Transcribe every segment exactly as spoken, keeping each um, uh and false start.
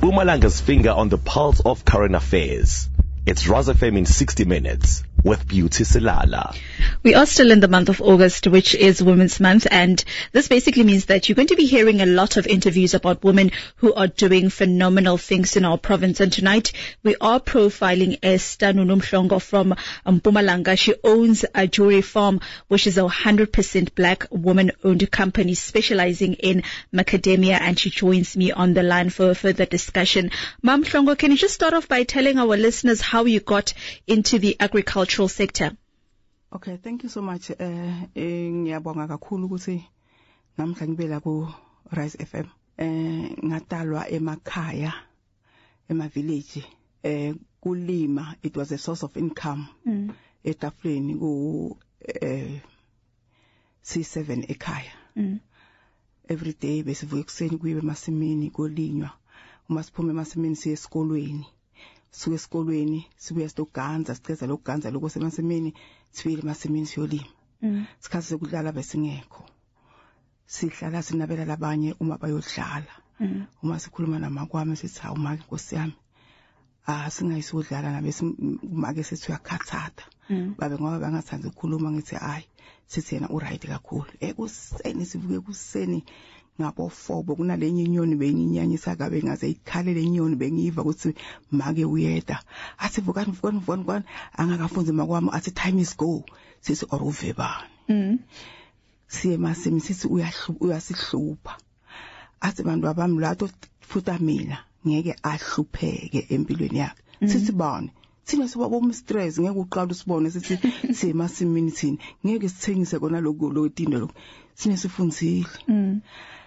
Mpumalanga's finger on the pulse of current affairs. It's Rise F M in sixty minutes with Beauty Silala. We are still in the month of August, which is Women's Month, and this basically means that you're going to be hearing a lot of interviews about women who are doing phenomenal things in our province. And tonight we are profiling Esther Nunumhlongo from Mpumalanga. She owns a jewelry farm, which is a one hundred percent black woman-owned company specializing in macadamia, and she joins me on the line for a further discussion. Ma'am Mhlongo, can you just start off by telling our listeners how you got into the agricultural sector? Okay, thank you so much. Eh ngiyabonga kakhulu ukuthi namhla ngibela ku Rise F M. Eh ngatalwa emakhaya, ema village. Eh kulima, it was a source of income. Mm. Etafuleni ku eh C seven ekhaya. Mm. Every day besivuka ekseni kuyiwe emasimini kolinywa. Uma siphume emasimini siye esikolweni. Suke esikolweni sibuya sizoganza siceza lokuganza lokho semasimini sifike emasimini siyolima. Mm. Sikhathi sokudlala besingekho. Sihlala sinabela labanye uma bayodlala. Mm. Uma sikhuluma namakwami sithi hawu maki Nkosi yami. Ah singayisodlala nabe make sethi uyakhathatha. Mm. Babe ngoba bangathanda ukukhuluma ngithi hayi sithi yena u right kakhulu. Ekuseni sivuke kuseni ngabo fobo kunalenye inyoni benginyanyisa kabe ngaze ikhalele inyoni bengiva ukuthi make uyeda athi vukani vukani vukani vukani angakafunzi makwami athi time is go sithi oruvebani. Mm. Siye masimi sithi uyahlupa uyasihlupha athi bantu abami lato futhi mina ngeke ahlupheke empilweni yakhe. Mm. Sithi bani thina siba bo stress ngeke uqala usibone sithi siye masimini thina ngeke sithengise kona lokho lotindo lokho sine sifundzile. Mm.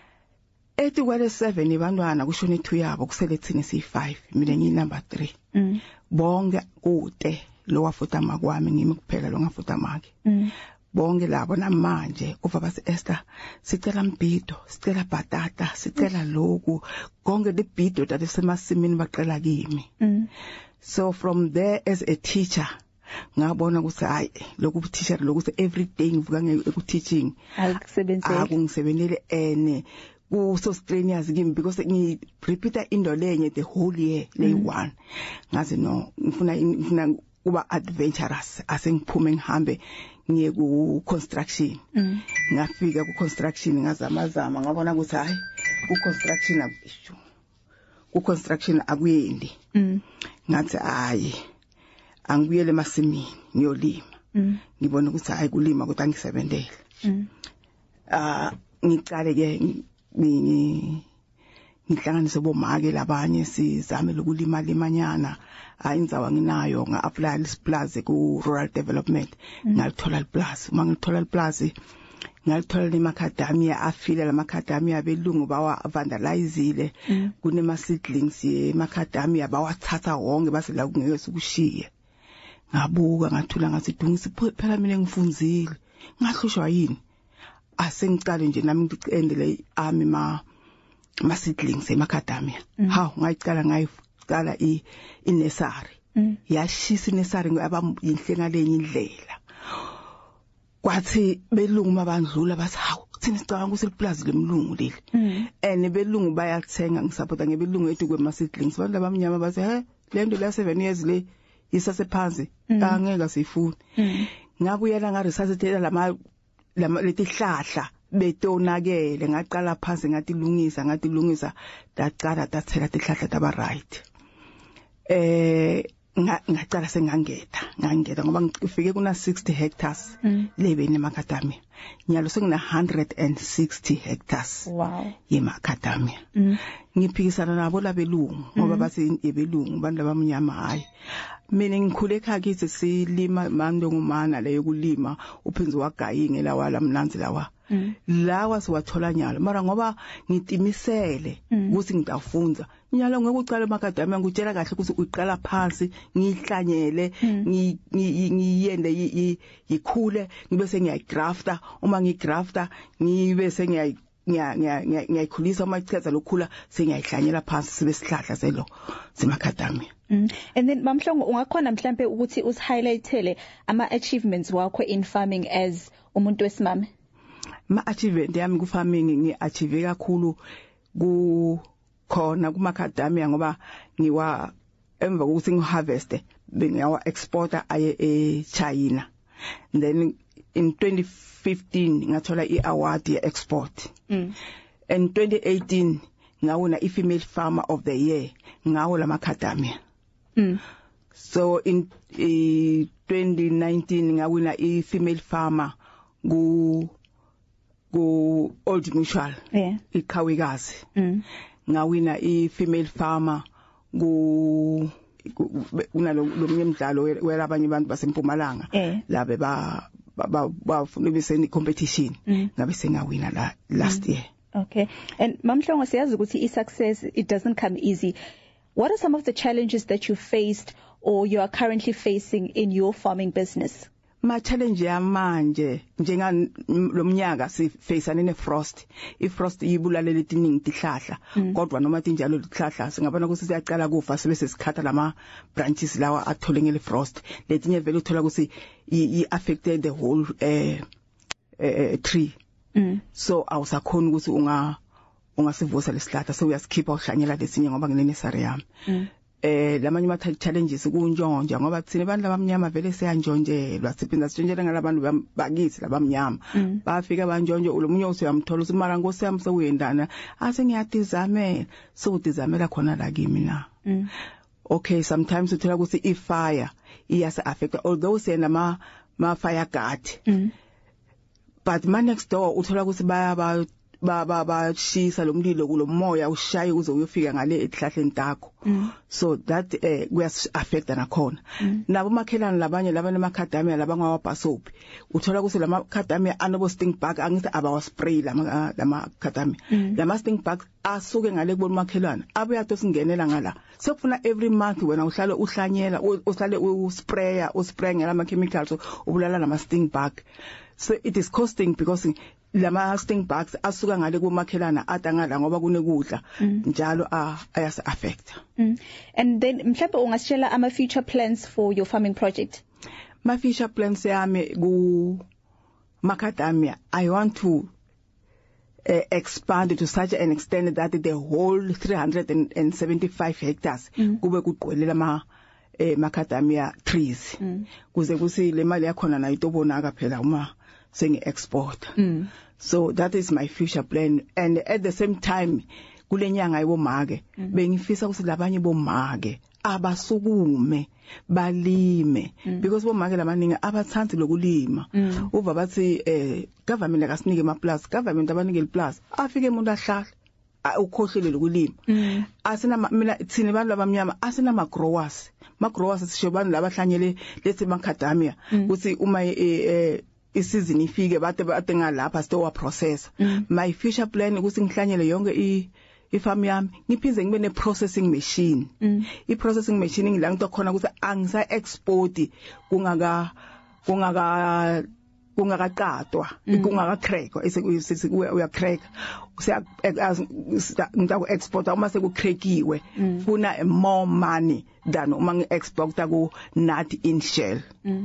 Ethi kwale seven ibantwana kushone two yabo kusele thina siyi five mina ngiyi number three. Mm. Bonke ude lo wafuta makwami ngimi kuphela lo ngafuta makhe. Mm. Bonke labo namanje uva basi Esther sicela mbhido sicela bhatata sicela lokhu konke lebhido dadesemasimini baqela kimi. Mm. So from there as a teacher ngabona ukuthi hayi lokhu teacher lokhu every day ngivuka ngeku teaching akusebenze akungisebenele ene ku so strenuous kimi because ngi repeater into lenye the whole year lay one ngazi no ngifuna ngifuna kuba adventurous asengiphume ngihambe ngiye ku construction. Mm. Ngafika ku construction ngazama zama ngabona ukuthi hayi ku construction akusho ku construction akuyendi. Mm. Ngathi hayi angibuyele emasimini ngiyolima. Mm. Ngibona ukuthi hayi kulima kodwa ngisebenzele. Mm. Ah ngicale ke ni ngihlanganise bomake labanye sizame lokulima limanyana ayinzawa nginayo nga-apply isplaza ku rural development. Mm. Ngalithola iplaza uma ngithola iplaza ngalithola imakadamia afile la macadamia belungu bawa vandalizile. Mm. Kunema seedlings yemakadamia bawathatha wonke base la kungeke sikushiye ngabuka ngathula ngathi dungisi phela mina ngifunzile ngahlushwa yini asengicale nje nami ngicendele ami ma ma seedlings emakadamia. Mm. Hawu ngayicala ngayicala i nursery. Mm. Yashisa nursery ngaba yinhlenga lenye indlela kwathi belungu mabandlula bathi hawu thina sicabanga ukuthi liplaza lemlungu leli. Mm. And belungu bayathenga ngisupporta ngebelungu ethi kwema seedlings abantu abamnyama bathi he lento la seven years le isasephansi. Mm. Angeke sifune. Mm. Ngabuyela nga resuscitate lama letihlahla betonakele ngaqala phansi ngatilungisa ngatilungisa dacala dathela tihlahla taba right. Eh ngaqala sengangeta ngangeta ngoba ngifike kuna sixty hectares. Mm. Lebe nemakadamia nyalo sengina one hundred sixty hectares. Wow. Yemakadamia. Mm. Ngiphikisana nabo labelungu ngoba bathi ebelungu abantu abamnyama hayi mina ngikhule ekhaya kithi silima mandongumana leyo kulima uphinzi wagayinge lawa lamnanzi lawa. Mm. Lawa siwathola nyalo mara ngoba ngitimisele ukuthi ngitafunza nyalo ngeke uqale emakadamia ngutshela kahle ukuthi uqala phansi ngihlanyele ngiyende yikhule ngibe sengiyagrafta uma ngigrafta ngibe sengiya ngiyayikhulisa uma icheza lokhula sengiyayihlanyela phansi sibe sihlahla selo semakadamia. Mm. And then Mamhlongo ungakhona mhlambe ukuthi usi highlightele ama achievements wakho in farming as umuntu wesimame? Ma achievement yami ku farming ngi achieve kakhulu ku khona ku macadamia ngoba ngiwa emva kokuthi ngiharvest bengiyawa exporter aye e China. Then in twenty fifteen ngathola i-award ye export. Mm. In twenty eighteen ngawina i-female farmer of the year ngawo la macadamia. Mm. So in uh, twenty nineteen ngawina i-female farmer ku ku Old Mutual. Yeah. iKhawekazi. Mm. Ngawina i-female farmer ku kunalo lomnye umdlalo welabanye abantu basempumalanga Eh. labe ba ba bafuna beseni competition ngabe sengawina la last year. Okay. And Mamhlongo, siyazi ukuthi i-success, it doesn't come easy. What are some of the challenges that you faced or you are currently facing in your farming business? Ma challenge yamanje njenga lomnyaka si faceane ne frost. I frost ibulale letiningi tihlahla kodwa noma tinjalo tihlahla singabona ukuthi siyaqala kufa sibe sesikhatha lama branches lawa athole ngele frost. Letinye vele uthola ukuthi i affected the whole uh, uh, tree. Mm. So awusakhona ukuthi unga ungasivusa lesihlahla so uyasikhipa uhlanyela lesinye ngoba ngine nursery yami. Mm. Eh lamanye ma challenges kunjonja ngoba thina abantu labamnyama vele siyanjonjelwa siphinda sitshonjela ngalabantu bakithi labamnyama bafika banjonje ulomunye usuyamthola usimara ngosi yami sewuyendana ase ngiyadizamela so udizamela khona la kimi na. Okay, sometimes uthola ukuthi i fire iyasa affect although sena ma ma fire guard. Mm. But ma next door uthola ukuthi baya ba ba ba ba shisa lomlilo kulomoya ushaye uze uyofika ngale ehlahleni takho. So that eh kuyas affect nakhona. Nabo makhelana labanye labane macadamia labangawa basoap uthola ukuthi lama macadamia anobo sting bug angithi abawa spray lama lama macadamia. Lama sting bug asuke ngale kubona makhelana abuya to singenela ngala sekufuna every month wena uhlale uhlanyela uhlale usprayer uspray ngala chemicals ubulala lama sting bug. So it is costing because lama sting bugs asuka ngale kumakhelana atangala ngoba kunekudla njalo ayas affect. Mm. And then mhlawumbe ungasitshela ama future plans for your farming project? My future plans yami ku macadamia, I want to uh, expand to such an extent that the whole three hundred seventy-five hectares kube kugqwelela ma eh, macadamia trees kuze kusi le mali yakhona nayo itobonaka phela uma sengi export. Mm. So that is my future plan, and at the same time kulenyanga ibomake bengifisa ukuthi labanye bomake abasukume balime because bomake lamaningi abathandi lokulima. Uva bathi eh government akasinike ama plus government abanike plus afike umuntu ahlala ukhohlele lokulima. Asina mina thina abantu abamnyama asina ma growers ma growers sisho abantu labahlanyele lethi macadamia ukuthi uma eh isizini ifike bade bade ngalapha stowa process. My future plan ukuthi ngihlanyele yonke i ifarm yami ngiphinze ngibe ne processing machine. I processing machine ngila ngito khona ukuthi angisa export kungaka kungaka kungakaqatwa kungaka crack uya crack uya ngita ku exporta uma seku crackiwe funa more money than uma ngi exporta ku nut in shell.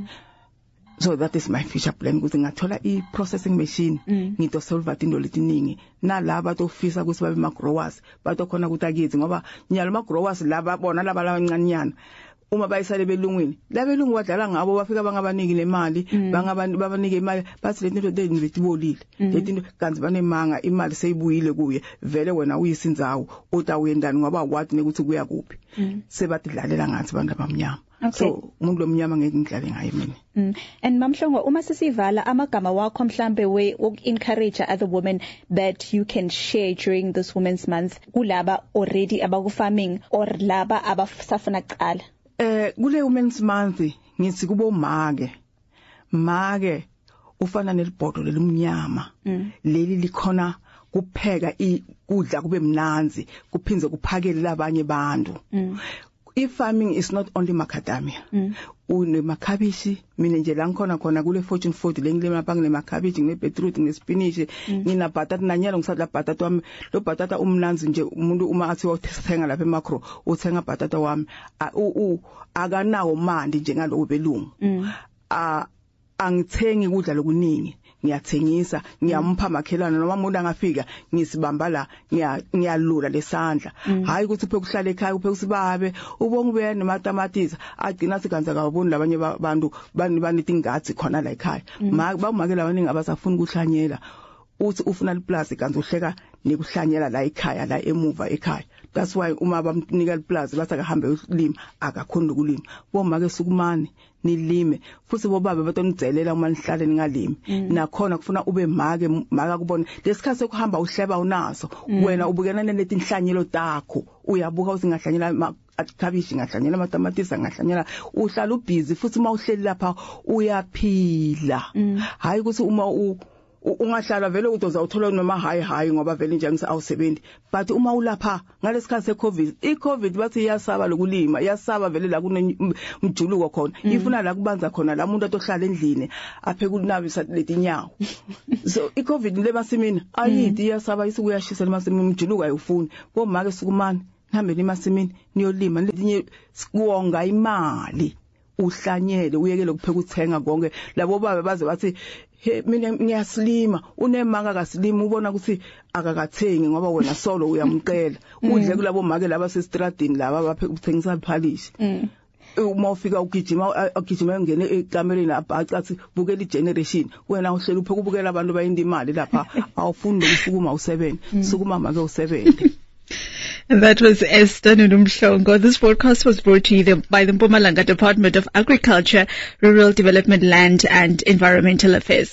So that is my future plan ukuthi ngathola I processing machine ngito solve into letiningi nalaba tofisa ukuthi babe ma growers batokhona ukuthi akithi ngoba nyalo ma growers laba bona laba labancanyana uma bayisale belungwini labelungu wadlala ngabo bafika bangabaniki nemali bangabantu babanike imali bathi letinto lezivetibolile letinto kanti banemanga imali seyibuyile kuye vele wena uyisinzawo uta uyendani ngoba wathi ukuthi kuya kuphi sebatidlalela ngathi abantu abamnyama. Okay. So umuntu lomnyama ngeke ngidlale ngaye mina. Mm. And Mamhlongo, uma sisivala amagama wakho mhlambe we encourage other women that you can share during this Women's Month kulaba already abaku farming or laba abasafuna kuqala? Eh kule Women's Month ngithi kubo make make ufana nelibhodo lelumnyama leli likhona kupheka ikudla kube mnanzi kuphinze kuphakele labanye bantu. If farming is not only macadamia, mm. une makhabishi, mina nje la ngikhona khona kule Fortune forty lengilema lapha ngine makhabishi ngine beetroot ngine spinach ngina batata nanyalo ngisadla batata wami lo batata umnanzi nje umuntu uma athi uthenga lapha eMacro uthenga batata wami u akanawo mandi njengalo belungu. A angithengi ukudla lokuningi ngiyathengisa ngiyampha makhelana noma umuntu angafika ngisibamba la ngiyalula lesandla hayi ukuthi uphe kuhlala ekhaya uphe usibabe ubonge ube nematamatisa agcina siganza kaboni labanye abantu bani banithi ingathi khona la ekhaya bawumake labaningi abasafuna ukuhlanyela uthi ufuna liplazi kanti uhleka nikuhlanyela la ekhaya la emuva ekhaya. That's why uma bamnika liplazi bathi akahambe ukulima akakhona ukulima. Bomake sukumane nilime futhi bobaba batonidzelela uma nihlale ningalimi nakhona kufuna ube make maka kubona lesikhathi sokuhamba uhleba unaso wena ubukena nelethi inhlanyelo takho uyabuka uthi ngahlanyela akhabishi ngahlanyela amatamatisa ngahlanyela uhlala ubhizi futhi uma uhleli lapha uyaphila hayi ukuthi uma u ungahlala vele udoza uthola noma hayi hayi ngoba vele nje ngisa awusebenzi but uma ulapha ngalesikhathi secovid icovid bathi iyasaba lokulima iyasaba vele la kunemjuluko khona ifuna la kubanza khona la umuntu atohlala endlini aphe kunabisa letinyawo so icovid le masimini ayidi iyasaba isukuyashisa lemasimini umjuluko ayufuni bomake sukumani nihambe emasimini niyolima letinye sikuwonga imali uhlanyele uyekele kupheka uthenga konke labo baba baze bathi he mina ngiyaslima unemanga kaslima ubona ukuthi akakathengi ngoba wena solo uyamcela udle kulabo make laba sestradini laba baphe ukuthengisa iphalishi uma ufika ugijima ugijima ngene ekamereni abhacathi bukela igeneration wena uhlela upheka ubukela abantu bayinda imali lapha awufuni ukusukuma u7 sukuma make u7. And that was Esther Nudumhlongo. This broadcast was brought to you by the Mpumalanga Department of Agriculture, Rural Development, Land and Environmental Affairs.